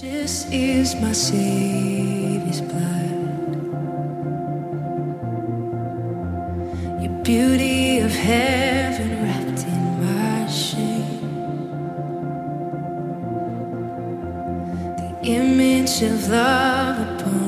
This is my Savior's blood. Your beauty of heaven wrapped in my shame. The image of love upon